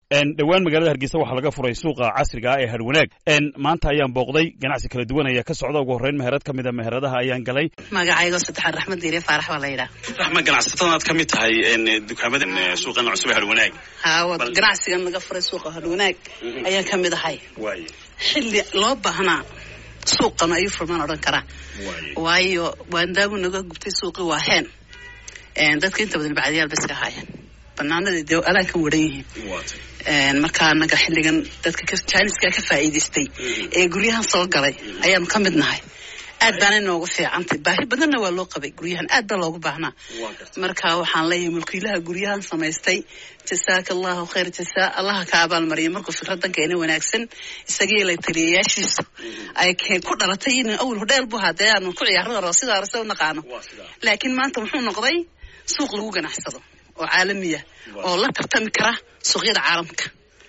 dhawaan magaalada Hargeysa waxa laga furay suuqa casriga ah ee Harwanaag maanta ayaan booqday ganacsi kala duwan ayaa ka socda ugu horeyn meherad kamid ah meheradaha ayaan galay magacayga saddexaad Raxmad Diire Faarax waa la yiraahdaa Raxmad ganacsatada aad kamid tahay dukaamada suuqa cusub ee Harwanaag ganacsigan laga furay suuqa Harwanaag ayaan kamid ahay xilli loo baahnaa suuqan ay furmaan oran kara waayo waandaagu naga gubtay suuqi waa heen dadka inta badan bacdiyaal bas ka haayeen banaanada alaan ka waran yihiin marka anaga xilligan dadka Chinese-ka ka faa'iideystay ee guryahan soo galay ayaan ka mid nahay aad baan inoogu fiicantay baahi badanna waa loo qabay guryahan aad baa loogu baahnaa marka waxaan leeyahay mulkiilaha guryahan samaystay jasaakallahu khayr jasaa Allah ka abaal mariyo markuu fikradan keenay wanaagsan isagii la taliyayaashiisa ay ku dhalatay in awal hodeel buu hadeen ku ciyaarada sida arso naqaano laakiin maanta wuxuu noqday suuq lagu ganacsado oo caalamiya oo la tartami kara suuqyada caalamka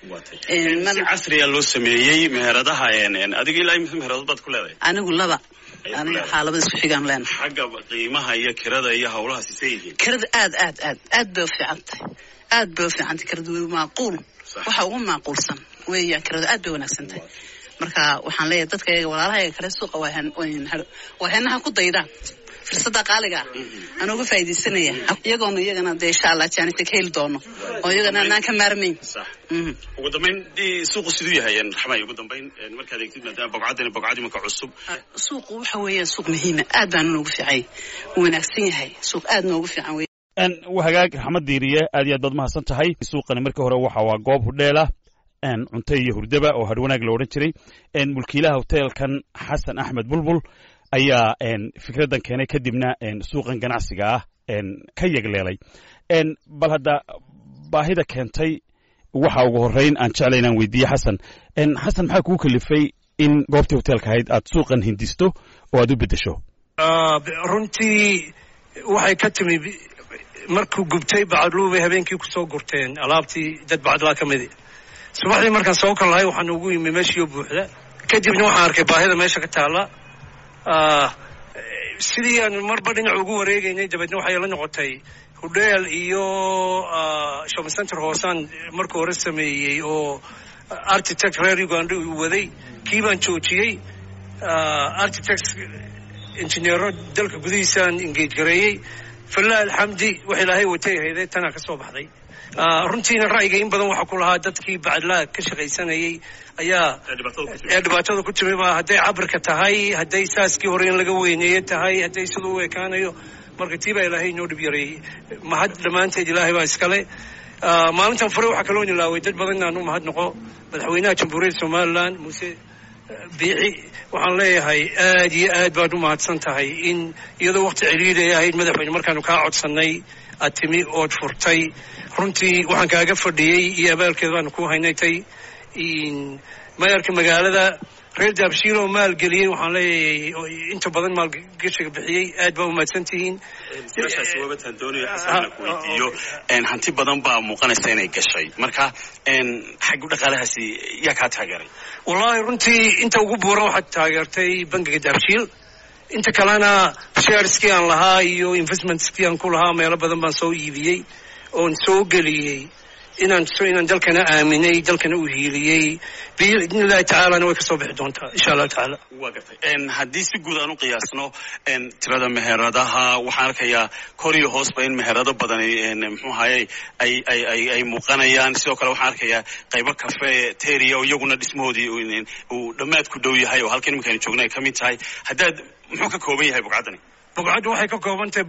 si casri ah loo sameeyay meheradaha adiga ilaa meherado bad ku leedahay anigu laba aniga xaalada isku xigaan leen xagga qiimaha iyo kirada iyo hawlaha siisayeen kirada aad bay fiicantay aad bay fiicantay kirada macquul waxa ugu macquulsan weeyaan kirada aad bay wanaagsantahay marka waxaan leeyahay dadka iyaga walaalaha kale suuqa waxaanaha ku daydaan fursada qaaliga aan uga faa'iideysanaya iyagana insha Allah jaanita ka heli doono oo iyagana aan ka maarmeyn ugu dambeyn suuqu sidoo yahay Raxmay ugu dambeyn marka aad eegtid maadaama bogcadii marka cusub suuqu waxa weeyaan suuq muhiim aad baan ugu fiicay wanaagsan yahay suuq aad noogu fiican wahagaag Raxmad Diiriye aad iyo aad bad mahadsan tahay suuqani markii hore waxa waa goob hudheela cunto iyo hurdaba oo Harwanaag la oran jiray mulkiilaha hotelkan Xasan Axmed Bulbul ayaa fikradan keenay kadibna suuqan ganacsiga ah ka yagleelay bal hadda baahida keentay waxa ugu horeyn aan jeclayn aan weydiiyo Xasan maxaa kugu kalifay in goobtii hotelka ahayd aad suuqan hindisto oo aad u bedesho runtii waxay ka timi markuu gubtay bacadluubay habeenkii ku soo gurteen alaabtii dad bacadlaa ka mid subaxdii markaan soo kalahay waxaan ugu yimi meeshii buuxda kadibna waxaan arkay baahida meesha ka taala sidii aan marba dhinac ugu wareegaynay dabadna waxay la noqotay hudheel iyo shopping center hoosaan markii hore sameeyey oo architect reer Uganda uu waday kii baan joojiyey architects engineero dalka gudihiisaan engage gareeyey falaa alxamdi waxa ilaahay watay hayday tana ka soo baxday runtiina ra'yiga in badan waxa ku lahaa dadkii bacadlaa ka shaqaysanayay ayaa dhibaatada ku timi baa hadday cabirka tahay hadday saaskii hore in laga weyneeyo tahay hadday siduu u ekaanayo marka tii baa ilaahay inoo dhib yareeyey mahad dhammaanteed ilaahay baa iskale maalintan fure waxaa kaloo nilaaway dad badan inaan u mahadnaqo madaxweynaha jamhuuriyadda Somaliland Muuse Biixi waxaan leeyahay aad iyo aad baad u mahadsan tahay in iyadoo waqti ciriiri ay ahayd madaxweyne markaanu kaa codsanay aad timi ood furtay runtii waxaan kaaga fadhiyey iyo abaalkeed baanu ku haynaytay mayorka magaalada reer Daabshiil oo maalgeliyey waxaan leeyahay inta badan maalgashiga bixiyey aad baa u mahadsantihiin sidaas wabatan doonaya Xasan ku weydiiyo hanti badan baa muuqanaysa inay gashay marka xag dhaqaalahaasi yaa ka taageeray wallahi runtii inta ugu buuran waxaad taageertay bangiga Daabshiil inta kalena shareski aan lahaa iyo investmentski aan ku lahaa meelo badan baan soo iibiyey oon soo geliyey inaan dalkana aaminay dalkana u hiiliyey biidnillahi tacaala way ka soo bixi doontaa insha Allah tacaala waa gartay haddii si guud aan u qiyaasno tirada meheradaha waxaan arkayaa kor iyo hoosba in meherado badan muxuu ahaayay ay muuqanayaan sidoo kale waxaan arkayaa qaybo cafe teriya oo iyaguna dhismahoodii uu dhammaad ku dhow yahay oo halkan iminkaan joognay ka mid tahay haddaad muxuu ka kooban yahay bogcadani bogcaddu waxay ka kooban tahay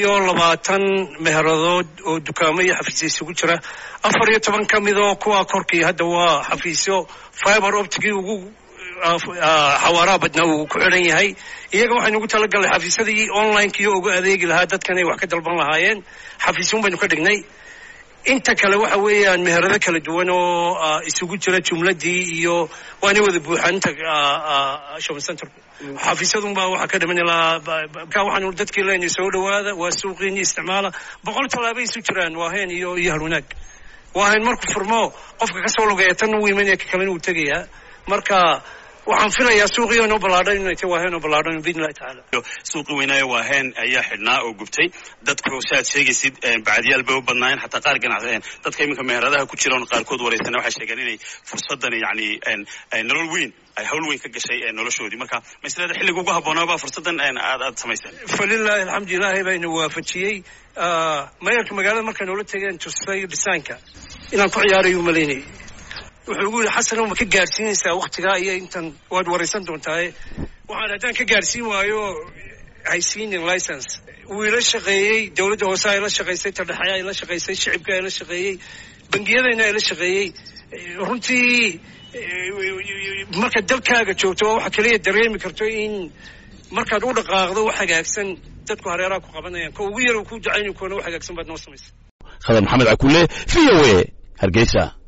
120 meheradood oo dukaamo iyo xafiisyo isugu jira 14 ka mid oo kuwa korkii hadda waa xafiisyo fiber optic ugu xawaaraha badnaa uu ku xiran yahay iyaga waxaynu ugu talagalnay xafiisyadii online-kiyo ugu adeegi lahaa dadkan ay wax ka dalban lahaayeen xafiisyun baynu ka dhignay inta kale waxa weeyaan meherado kala duwan oo isugu jira jumladii iyo waana wada buuxanta shopping center xafiisyadun baa waxa ka dhiman ilaa ka waxaanu dadkii leenay soo dhawaada waa suuqiini isticmaala 100 talaabo isu jiraan waa heen iyo Harwanaag waa heen markuu furmo qofka ka soo lugeeya tan uu iimanaya kale uu tagayaa marka waxaan filayaa suuqii inuu balaadhay inay tahay waa inuu balaadhay biidnillahi tacaala suuqii weynaayo waa heen ayaa xidhnaa oo gubtay dadku saad sheegaysid bacdiyaal bay u badnaayeen xataa qaar ganacsadeen dadka iminka meheradaha ku jira qaarkood wareysana waxay sheegeen inay fursadan yacni nolol weyn ay hawl weyn ka gashay noloshoodii marka maslada xilliga ugu haboonaaba fursadan aad samayseen falilaahi alxamdu ilaahay baa ina waafajiyey mayorka magaalada markay noola tegeen tusay dhisaanka inaan ku ciyaarayo malaynayay wuxuu ugu yidhi xasanow ma ka gaadhsiinaysaa waktigaa iyo intan waad waraysan doontaaye waxaan haddaan ka gaadhsiin waayo haysiinin license wuu ila shaqeeyey dawladda hoose ay la shaqaysay tadhexaya ay la shaqaysay shicibka ay la shaqeeyey bangiyadayna ay la shaqeeyey runtii marka dalkaaga joogto waa waxa kaliya dareemi karto in markaad u dhaqaaqdo wax hagaagsan dadku hareeraha ku qabanayaan ka ugu yar uu ku jacayni kuwana wax hagaagsan baad noo samaysa khadar maxamed cakuule v o a hargeysa